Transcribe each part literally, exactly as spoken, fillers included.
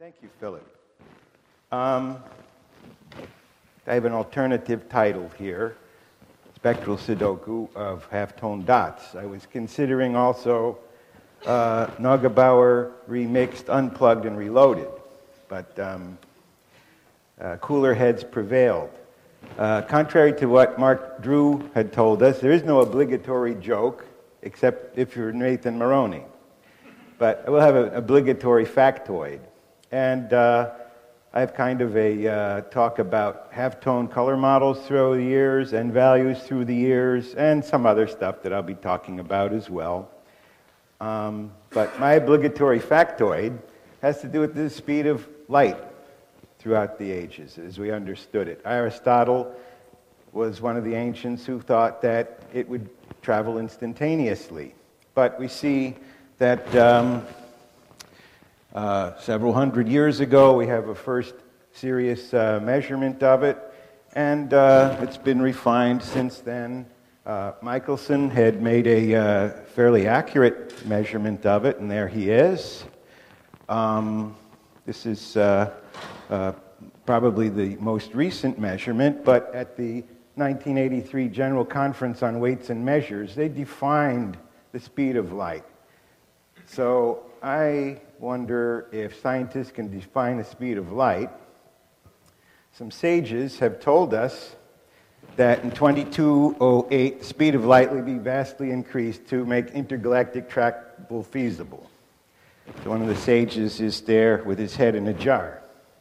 Thank you, Philip. Um, I have an alternative title here, Spectral Sudoku of Halftone Dots. I was considering also uh, Neugebauer remixed, unplugged, and reloaded, but um, uh, cooler heads prevailed. Uh, contrary to what Mark Drew had told us, there is no obligatory joke, except if you're Nathan Maroney. But I will have an obligatory factoid. And uh, I have kind of a uh, talk about halftone color models through the years and values through the years and some other stuff that I'll be talking about as well. Um, but my obligatory factoid has to do with the speed of light throughout the ages, as we understood it. Aristotle was one of the ancients who thought that it would travel instantaneously. But we see that um, uh, several hundred years ago, we have a first serious uh, measurement of it, and uh, it's been refined since then. Uh, Michelson had made a uh, fairly accurate measurement of it, and there he is. Um, this is uh, uh, probably the most recent measurement, but at the nineteen eighty-three General Conference on Weights and Measures, they defined the speed of light. So I wonder if scientists can define the speed of light. Some sages have told us that in twenty-two oh eight, the speed of light will be vastly increased to make intergalactic travel feasible. So one of the sages is there with his head in a jar.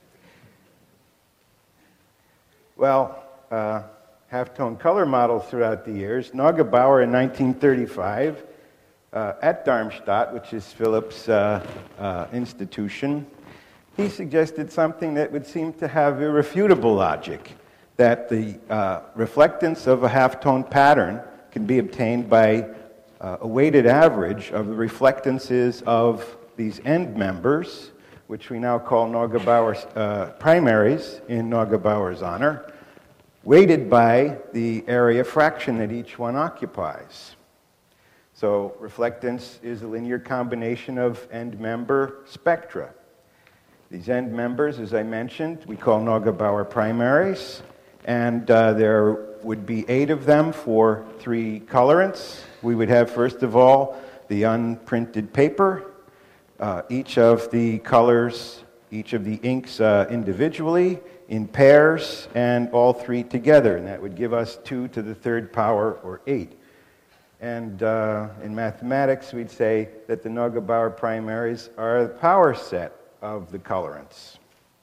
Well, uh, halftone color models throughout the years. Neugebauer in nineteen thirty-five uh, at Darmstadt, which is Philip's uh, uh, institution, he suggested something that would seem to have irrefutable logic, that the uh, reflectance of a halftone pattern can be obtained by uh, a weighted average of the reflectances of these end members, which we now call Neugebauer's uh, primaries in Neugebauer's honor, weighted by the area fraction that each one occupies. So reflectance is a linear combination of end member spectra. These end members, as I mentioned, we call Neugebauer primaries, and uh, there would be eight of them for three colorants. We would have, first of all, the unprinted paper, uh, each of the colors, each of the inks uh, individually, in pairs, and all three together, and that would give us two to the third power, or eight. And uh, in mathematics, we'd say that the Neugebauer primaries are the power set of the colorants.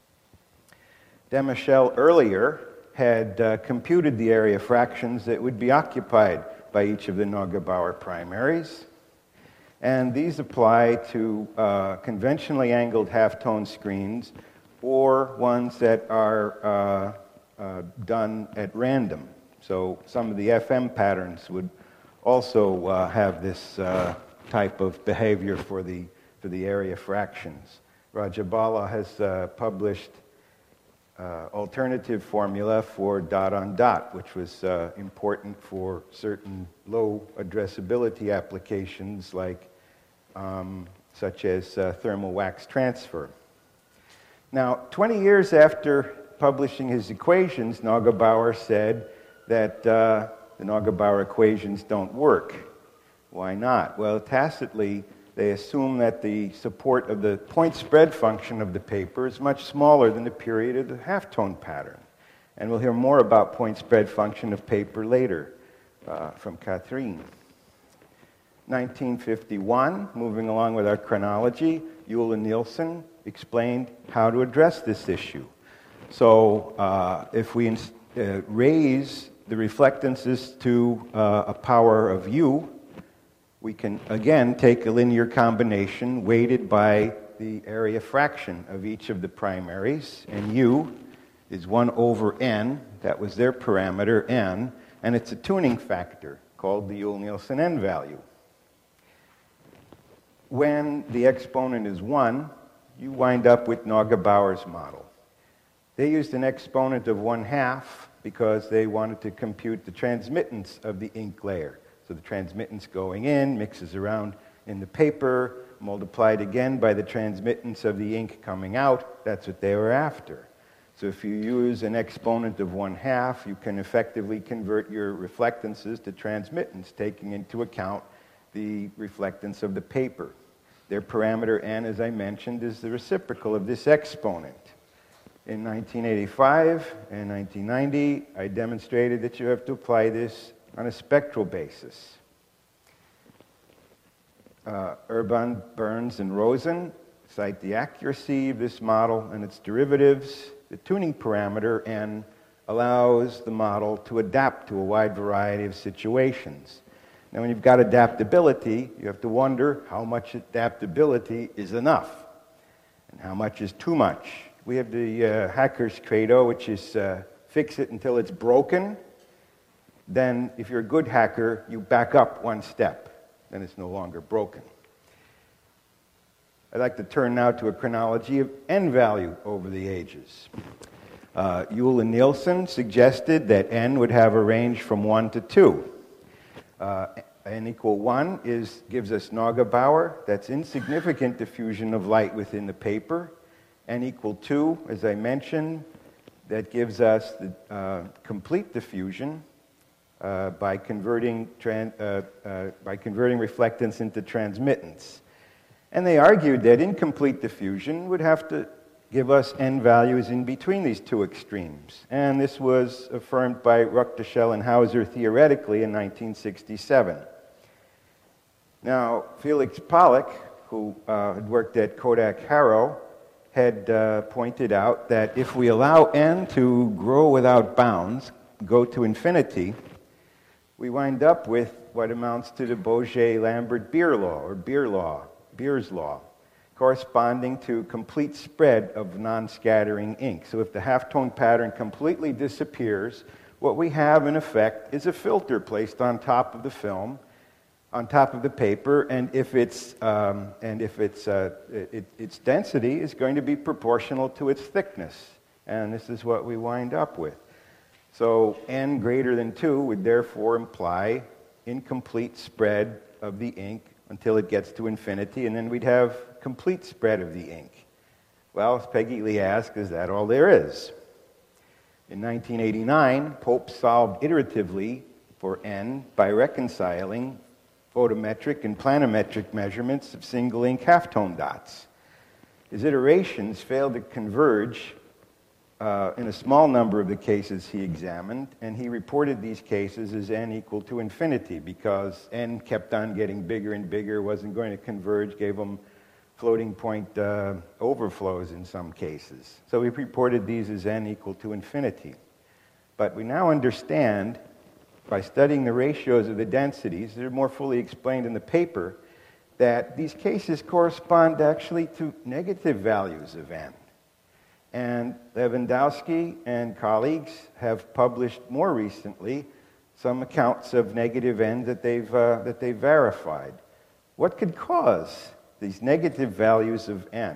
Demichel earlier had uh, computed the area fractions that would be occupied by each of the Neugebauer primaries, and these apply to uh, conventionally angled halftone screens or ones that are uh, uh, done at random. So some of the F M patterns would also uh, have this uh, type of behavior for the, for the area fractions. Rajabala has uh, published uh, alternative formula for dot-on-dot, which was uh, important for certain low addressability applications like um, such as uh, thermal wax transfer. Now, twenty years after publishing his equations, Neugebauer said that uh, the Neugebauer equations don't work. Why not? Well, tacitly, they assume that the support of the point spread function of the paper is much smaller than the period of the halftone pattern. And we'll hear more about point spread function of paper later uh, from Catherine. nineteen fifty-one, moving along with our chronology, Uhl and Nielsen explained how to address this issue. So uh, if we ins- uh, raise the reflectances to uh, a power of u, we can again take a linear combination weighted by the area fraction of each of the primaries, and u is one over n, that was their parameter, n, and it's a tuning factor called the Uhl-Nielsen n value. When the exponent is one, you wind up with Neugebauer's model. They used an exponent of one half because they wanted to compute the transmittance of the ink layer. So the transmittance going in mixes around in the paper multiplied again by the transmittance of the ink coming out. That's what they were after. So if you use an exponent of one half, you can effectively convert your reflectances to transmittance, taking into account the reflectance of the paper. Their parameter n, as I mentioned, is the reciprocal of this exponent. In nineteen eighty-five and nineteen ninety, I demonstrated that you have to apply this on a spectral basis. Uh, Urban, Burns, and Rosen cite the accuracy of this model and its derivatives. The tuning parameter n allows the model to adapt to a wide variety of situations. Now, when you've got adaptability, you have to wonder how much adaptability is enough and how much is too much. We have the uh, hacker's credo, which is uh, fix it until it's broken. Then, if you're a good hacker, you back up one step. Then it's no longer broken. I'd like to turn now to a chronology of n value over the ages. Uh, Yule and Nielsen suggested that n would have a range from one to two. Uh, n equal one is, gives us Neugebauer. That's insignificant diffusion of light within the paper. N equal two, as I mentioned, that gives us the uh, complete diffusion uh, by converting tran uh, uh, by converting reflectance into transmittance. And they argued that incomplete diffusion would have to give us n values in between these two extremes. And this was affirmed by Ruckteschell and Hauser theoretically in nineteen sixty-seven. Now, Felix Pollock, who uh, had worked at Kodak Harrow, had uh, pointed out that if we allow n to grow without bounds, go to infinity, we wind up with what amounts to the Bourget-Lambert-Beer law, or Beer law, Beer's law, corresponding to complete spread of non-scattering ink. So if the halftone pattern completely disappears, what we have in effect is a filter placed on top of the film, on top of the paper, and if it's um, and if it's uh, it, its density is going to be proportional to its thickness, and this is what we wind up with. So n greater than two would therefore imply incomplete spread of the ink until it gets to infinity, and then we'd have complete spread of the ink. Well, as Peggy Lee asked, is that all there is? In nineteen eighty-nine, Pope solved iteratively for n by reconciling photometric and planimetric measurements of single ink halftone dots. His iterations failed to converge uh, in a small number of the cases he examined, and he reported these cases as n equal to infinity because n kept on getting bigger and bigger, wasn't going to converge, gave him floating point uh, overflows in some cases. So he reported these as n equal to infinity. But we now understand, by studying the ratios of the densities, they're more fully explained in the paper, that these cases correspond actually to negative values of n. And Lewandowski and colleagues have published more recently some accounts of negative n that they've, uh, that they've verified. What could cause these negative values of n?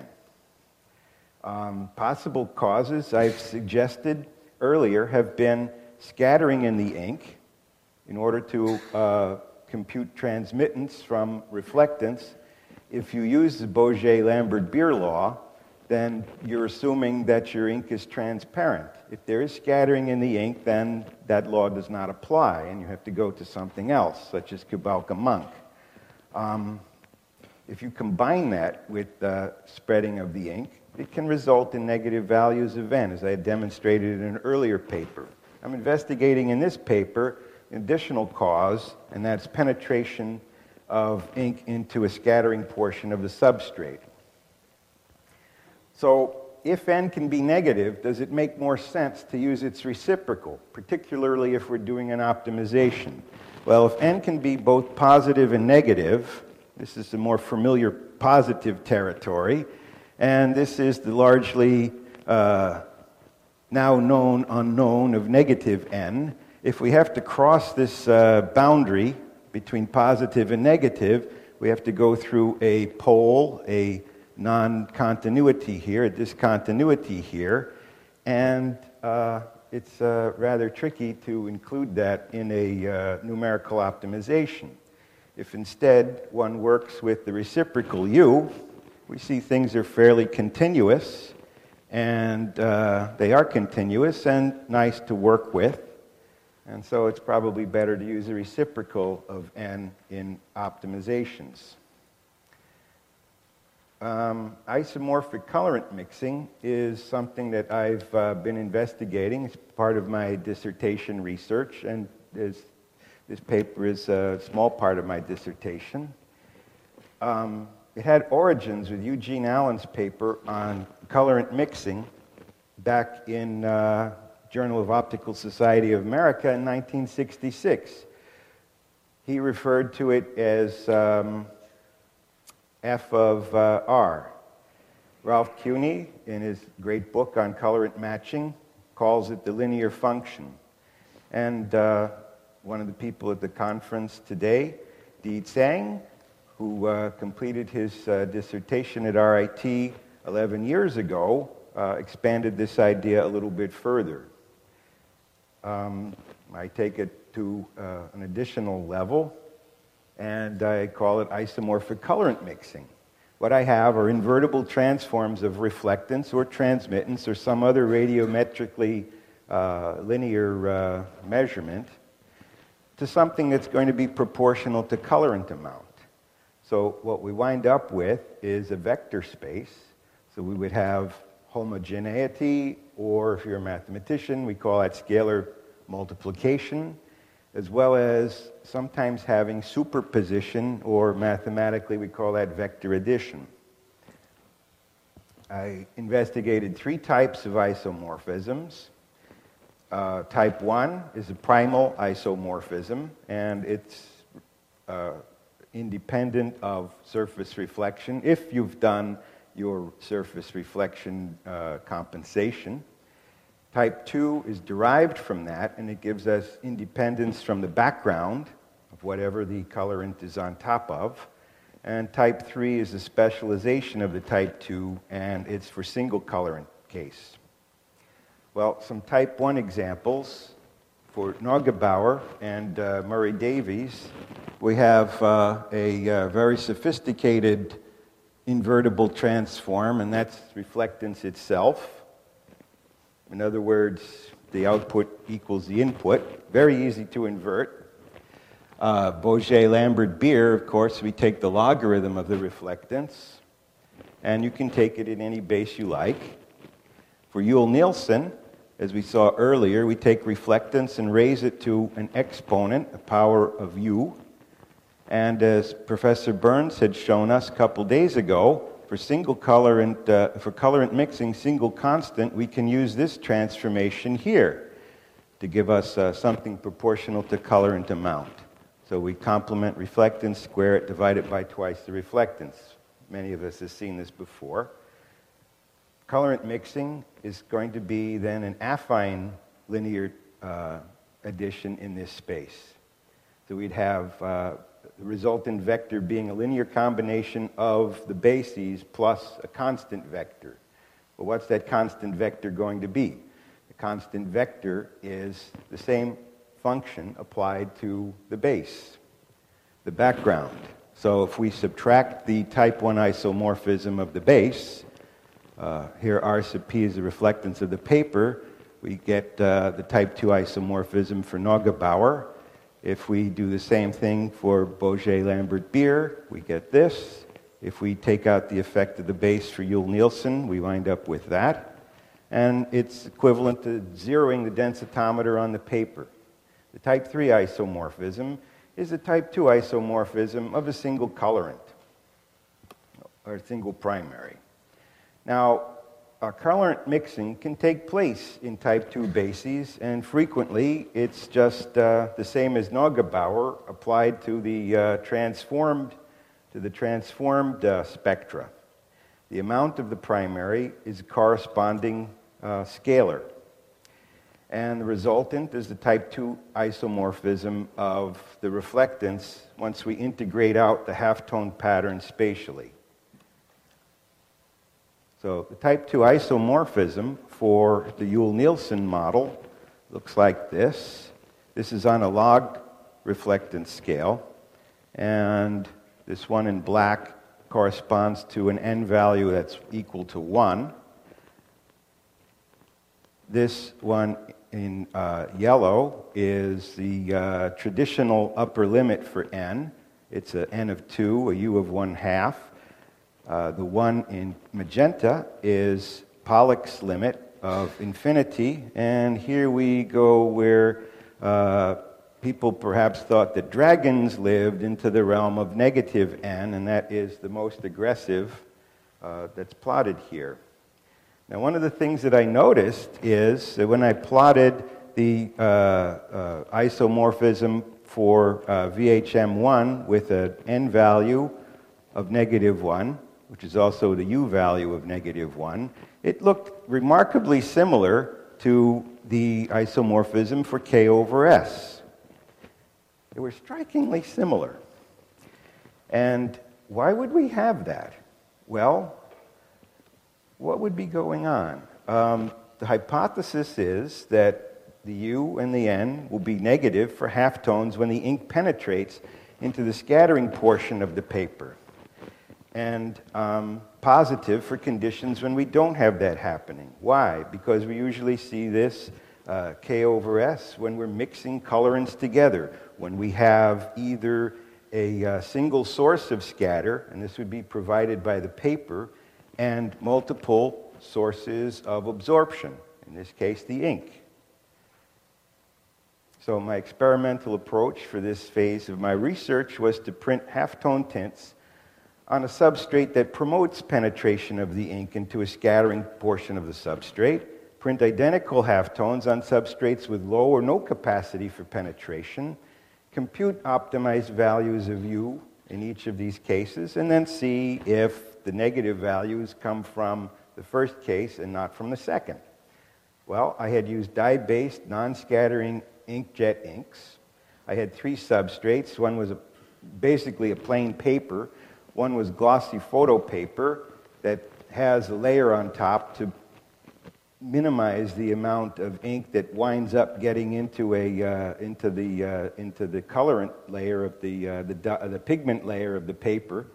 Um, possible causes I've suggested earlier have been scattering in the ink in order to uh, compute transmittance from reflectance. If you use the Bourget-Lambert-Beer law, then you're assuming that your ink is transparent. If there is scattering in the ink, then that law does not apply, and you have to go to something else, such as Kubalka-Munk. Um, if you combine that with uh, spreading of the ink, it can result in negative values of n, as I had demonstrated in an earlier paper. I'm investigating in this paper an additional cause, and that's penetration of ink into a scattering portion of the substrate. So if n can be negative, does it make more sense to use its reciprocal, particularly if we're doing an optimization? Well, if n can be both positive and negative, this is the more familiar positive territory, and this is the largely uh, now known unknown of negative n. If we have to cross this uh, boundary between positive and negative, we have to go through a pole, a non-continuity here, a discontinuity here, and uh, it's uh, rather tricky to include that in a uh, numerical optimization. If instead one works with the reciprocal U, we see things are fairly continuous, and uh, they are continuous and nice to work with. And so it's probably better to use the reciprocal of n in optimizations. Um, isomorphic colorant mixing is something that I've uh, been investigating. It's part of my dissertation research, and is, this paper is a small part of my dissertation. Um, it had origins with Eugene Allen's paper on colorant mixing back in uh, Journal of Optical Society of America in nineteen sixty-six. He referred to it as um, F of uh, R. Ralph Cuny, in his great book on colorant matching, calls it the linear function. And uh, one of the people at the conference today, Di Tsang, who uh, completed his uh, dissertation at R I T eleven years ago, uh, expanded this idea a little bit further. Um, I take it to uh, an additional level, and I call it isomorphic colorant mixing. What I have are invertible transforms of reflectance or transmittance or some other radiometrically uh, linear uh, measurement to something that's going to be proportional to colorant amount. So what we wind up with is a vector space. So we would have homogeneity, or if you're a mathematician, we call that scalar multiplication, as well as sometimes having superposition, or mathematically we call that vector addition. I investigated three types of isomorphisms. Uh, type one is a primal isomorphism, and it's uh, independent of surface reflection, if you've done your surface reflection uh, compensation. Type two is derived from that, and it gives us independence from the background of whatever the colorant is on top of. And type three is a specialization of the type two, and it's for single colorant case. Well, some type one examples. For Neugebauer and uh, Murray Davies, we have uh, a uh, very sophisticated invertible transform, and that's reflectance itself. In other words, the output equals the input. Very easy to invert. Uh, Bourget-Lambert-Beer, of course, we take the logarithm of the reflectance, and you can take it in any base you like. For Yule-Nielsen, as we saw earlier, we take reflectance and raise it to an exponent, a power of u. And as Professor Burns had shown us a couple days ago, for single colorant, uh, for colorant mixing single constant, we can use this transformation here to give us uh, something proportional to colorant amount. So we complement reflectance, square it, divide it by twice the reflectance. Many of us have seen this before. Colorant mixing is going to be then an affine linear uh, addition in this space. So we'd have uh, the resultant vector being a linear combination of the bases plus a constant vector. Well, what's that constant vector going to be? The constant vector is the same function applied to the base, the background. So if we subtract the type one isomorphism of the base, Uh, here R sub p is the reflectance of the paper, we get uh, the type two isomorphism for Neugebauer. If we do the same thing for Bourget-Lambert-Beer, we get this. If we take out the effect of the base for Yule-Nielsen, we wind up with that. And it's equivalent to zeroing the densitometer on the paper. The type three isomorphism is a type two isomorphism of a single colorant, or a single primary. Now, uh, colorant mixing can take place in type two bases, and frequently it's just uh, the same as Neugebauer applied to the uh, transformed to the transformed uh, spectra. The amount of the primary is a corresponding uh, scalar, and the resultant is the type two isomorphism of the reflectance once we integrate out the halftone pattern spatially. So the type two isomorphism for the Yule-Nielsen model looks like this. This is on a log reflectance scale. and this one in black corresponds to an n value that's equal to one. This one in uh, yellow is the uh, traditional upper limit for n. It's a n of two, a u of one half. Uh, the one in magenta is Pollak's limit of infinity, and here we go where uh, people perhaps thought that dragons lived into the realm of negative n, and that is the most aggressive uh, that's plotted here. Now, one of the things that I noticed is that when I plotted the uh, uh, isomorphism for uh, V H M one with an n value of negative one, which is also the u value of negative one, it looked remarkably similar to the isomorphism for k over s. They were strikingly similar. And why would we have that? Well, what would be going on? Um, the hypothesis is that the u and the n will be negative for halftones when the ink penetrates into the scattering portion of the paper, and um, positive for conditions when we don't have that happening. Why? Because we usually see this uh, k over s when we're mixing colorants together, when we have either a uh, single source of scatter, and this would be provided by the paper, and multiple sources of absorption, in this case the ink. So my experimental approach for this phase of my research was to print halftone tints on a substrate that promotes penetration of the ink into a scattering portion of the substrate, print identical halftones on substrates with low or no capacity for penetration, compute optimized values of u in each of these cases, and then see if the negative values come from the first case and not from the second. Well, I had used dye-based, non-scattering inkjet inks. I had three substrates. One was a, basically a plain paper. One was glossy photo paper that has a layer on top to minimize the amount of ink that winds up getting into a uh, into the uh, into the colorant layer of the uh, the, uh, the pigment layer of the paper.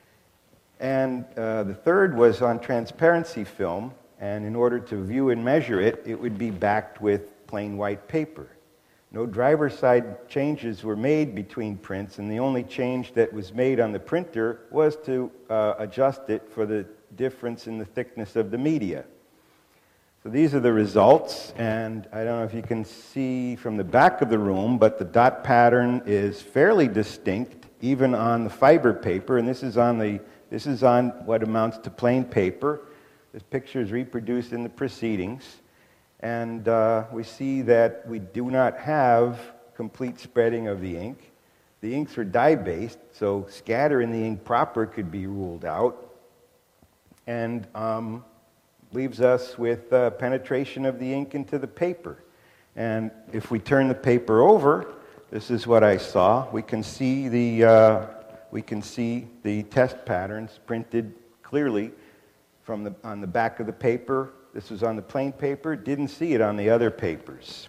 And uh, the third was on transparency film, and in order to view and measure it, it would be backed with plain white paper. No driver's side changes were made between prints, and the only change that was made on the printer was to uh, adjust it for the difference in the thickness of the media. So these are the results, and I don't know if you can see from the back of the room, but the dot pattern is fairly distinct, even on the fiber paper, and this is on the this is on what amounts to plain paper. This picture is reproduced in the proceedings. And uh, we see that we do not have complete spreading of the ink. The inks are dye-based, so scatter in the ink proper could be ruled out, and um, leaves us with uh, penetration of the ink into the paper. And if we turn the paper over, this is what I saw. We can see the uh, we can see the test patterns printed clearly from the on the back of the paper. This was on the plain paper, didn't see it on the other papers.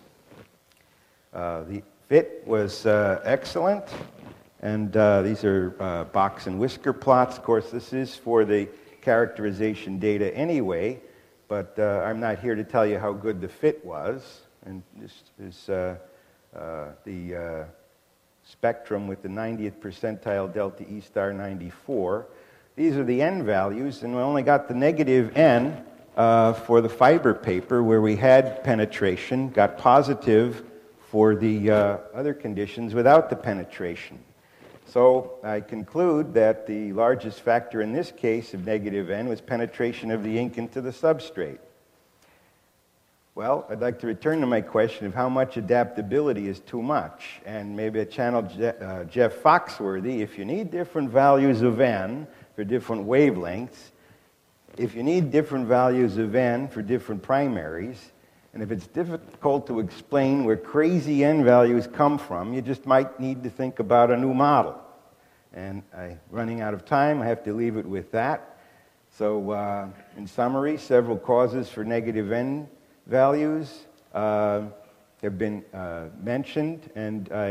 Uh, the fit was uh, excellent, and uh, these are uh, box and whisker plots. Of course, this is for the characterization data anyway, but uh, I'm not here to tell you how good the fit was. And this is uh, uh, the uh, spectrum with the ninetieth percentile delta E star ninety-four. These are the n values, and we only got the negative n Uh, for the fiber paper, where we had penetration, got positive for the uh, other conditions without the penetration. So I conclude that the largest factor in this case of negative n was penetration of the ink into the substrate. Well, I'd like to return to my question of how much adaptability is too much, and maybe I channel Je uh, Jeff Foxworthy. If you need different values of n for different wavelengths, if you need different values of n for different primaries, and if it's difficult to explain where crazy n values come from, you just might need to think about a new model. And I'm running out of time. I have to leave it with that. So uh, in summary, several causes for negative n values uh, have been uh, mentioned, and I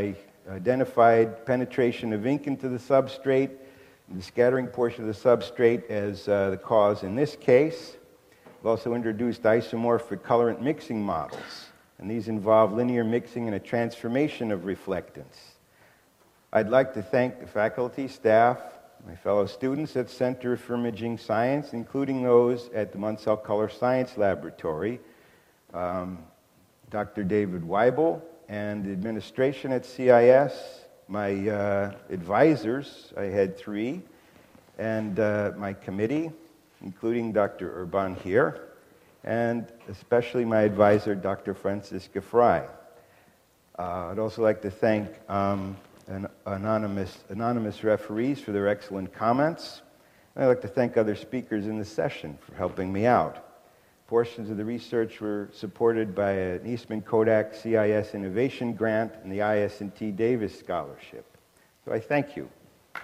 identified penetration of ink into the substrate, the scattering portion of the substrate as uh, the cause in this case. We've also introduced isomorphic colorant mixing models, and these involve linear mixing and a transformation of reflectance. I'd like to thank the faculty, staff, my fellow students at Center for Imaging Science, including those at the Munsell Color Science Laboratory, um, Doctor David Weibel, and the administration at C I S, my uh, advisors, I had three, and uh, my committee, including Doctor Urban here, and especially my advisor, Doctor Francisca Fry. Uh, I'd also like to thank um, an anonymous, anonymous referees for their excellent comments. And I'd like to thank other speakers in the session for helping me out. Portions of the research were supported by an Eastman Kodak C I S Innovation Grant and the I S and T Davis Scholarship. So I thank you.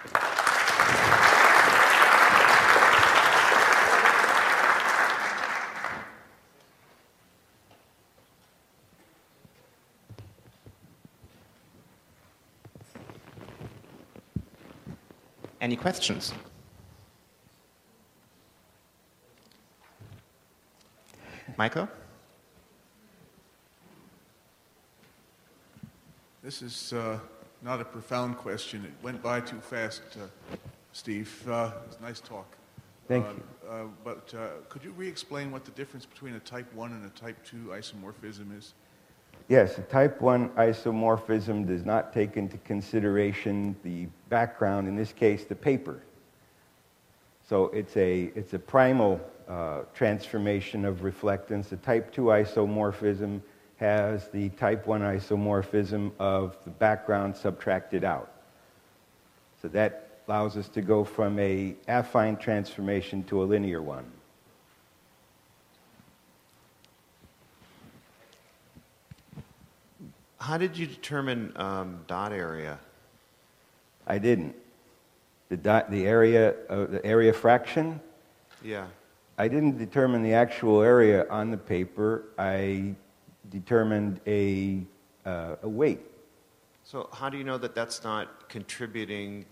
Any questions? Michael? This is uh, not a profound question. It went by too fast, uh, Steve. Uh, it was a nice talk. Thank uh, you. Uh, but uh, could you re-explain what the difference between a type one and a type two isomorphism is? Yes, a type one isomorphism does not take into consideration the background, in this case, the paper. So it's a, it's a primal uh, transformation of reflectance. The type two isomorphism has the type one isomorphism of the background subtracted out. So that allows us to go from a affine transformation to a linear one. How did you determine um, dot area? I didn't. The dot, the area, uh, the area fraction. Yeah. I didn't determine the actual area on the paper. I determined a uh, a weight. So how do you know that that's not contributing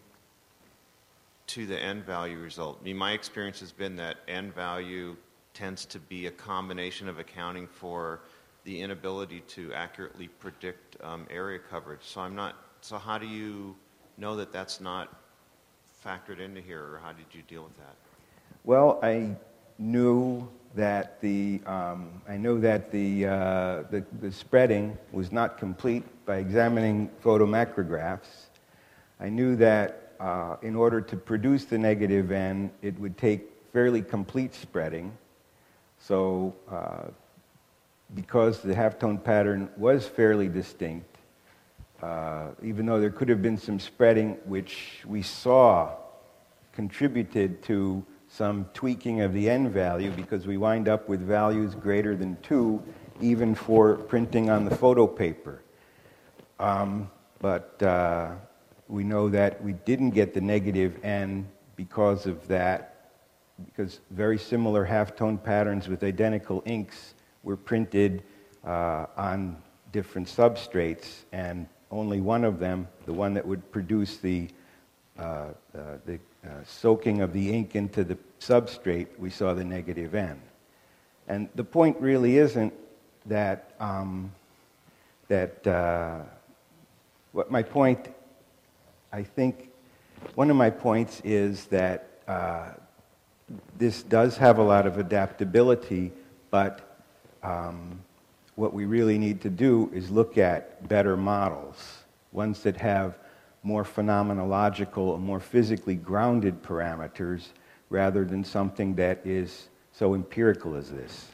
to the end value result? I mean, my experience has been that end value tends to be a combination of accounting for the inability to accurately predict um, area coverage. So I'm not. So how do you know that that's not factored into here, or how did you deal with that? Well, I knew that the um, I knew that the, uh, the the spreading was not complete by examining photomacrographs. I knew that uh, in order to produce the negative N, it would take fairly complete spreading. So. Uh, Because the halftone pattern was fairly distinct, uh, even though there could have been some spreading which we saw contributed to some tweaking of the N value, because we wind up with values greater than two even for printing on the photo paper. Um, but uh, we know that we didn't get the negative N because of that, because very similar halftone patterns with identical inks were printed uh, on different substrates, and only one of them, the one that would produce the, uh, uh, the uh, soaking of the ink into the substrate, we saw the negative N. And the point really isn't that, um, that uh, what my point, I think, one of my points is that uh, this does have a lot of adaptability, but Um, what we really need to do is look at better models, ones that have more phenomenological and more physically grounded parameters, rather than something that is so empirical as this.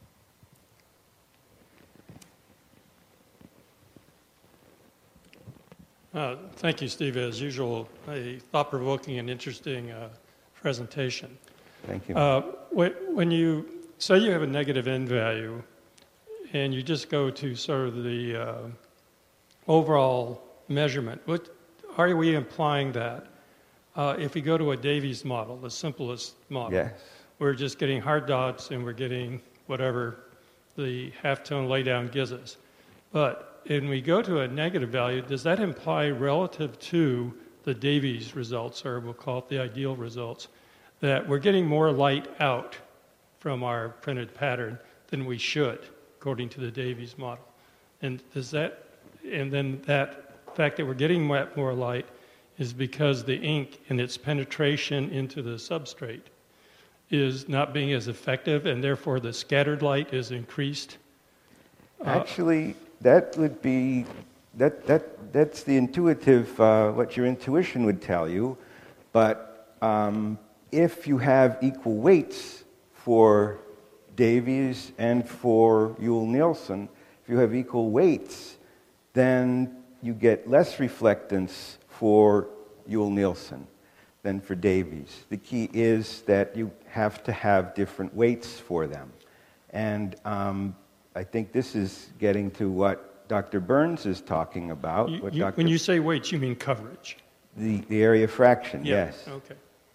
Uh, thank you, Steve. As usual, a thought-provoking and interesting uh, presentation. Thank you. Uh, when you say you have a negative N value, and you just go to sort of the uh, overall measurement, what are we implying that uh, if we go to a Davies model, the simplest model, Yes. we're just getting hard dots and we're getting whatever the halftone laydown gives us. But But when we go to a negative value, does that imply relative to the Davies results, or we'll call it the ideal results, that we're getting more light out from our printed pattern than we should, according to the Davies model? And does that, and then that fact that we're getting more more light is because the ink and its penetration into the substrate is not being as effective, and therefore the scattered light is increased? Uh, Actually, that would be, that, that, that's the intuitive, uh, what your intuition would tell you. But um, if you have equal weights for Davies and for Yule-Nielsen, if you have equal weights, then you get less reflectance for Yule-Nielsen than for Davies. The key is that you have to have different weights for them. And um, I think this is getting to what Doctor Burns is talking about. You, what you, Doctor when you say weights, you mean coverage? The, the area fraction, Yeah. yes. Okay.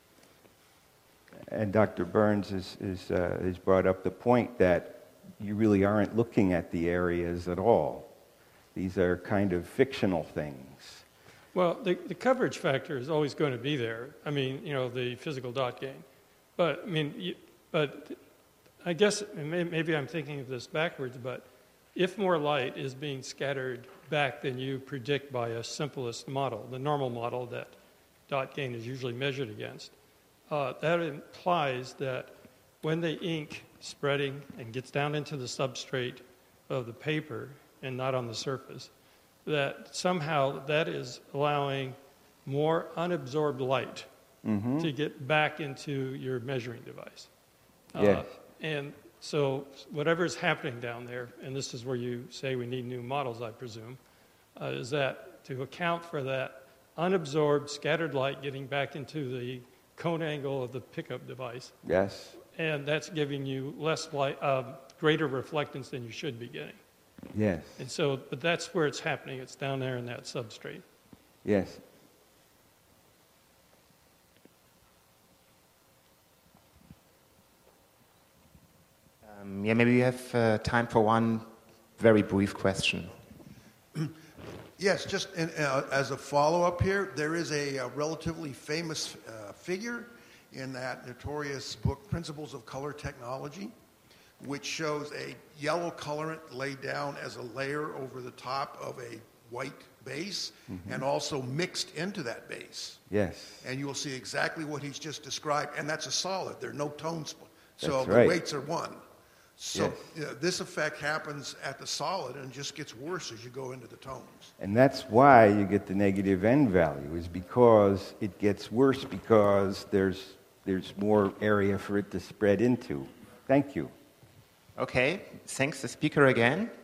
And Doctor Burns is, is, uh, has brought up the point that you really aren't looking at the areas at all. These are kind of fictional things. Well, the, the coverage factor is always going to be there. I mean, you know, the physical dot gain. But, I mean, you, but I guess, and may, maybe I'm thinking of this backwards, but if more light is being scattered back than you predict by a simplest model, the normal model that dot gain is usually measured against, uh, that implies that when the ink spreading and gets down into the substrate of the paper and not on the surface, that somehow that is allowing more unabsorbed light Mm-hmm. to get back into your measuring device. Yes. Uh, and so whatever's happening down there, and this is where you say we need new models, I presume, uh, is that to account for that unabsorbed, scattered light getting back into the cone angle of the pickup device, Yes. and that's giving you less light, uh, greater reflectance than you should be getting. Yes. And so, but that's where it's happening. It's down there in that substrate. Yes. Um, yeah, maybe we have uh, time for one very brief question. Yes, just in, uh, as a follow-up here, there is a, uh relatively famous uh, figure in that notorious book, Principles of Color Technology, which shows a yellow colorant laid down as a layer over the top of a white base, mm-hmm. and also mixed into that base. Yes. And you will see exactly what he's just described, and that's a solid. There are no tones. So That's the right. weights are one. So Yes. you know, this effect happens at the solid and just gets worse as you go into the tones. And that's why you get the negative N value, is because it gets worse because there's, there's more area for it to spread into. Thank you. Okay, thanks the speaker again.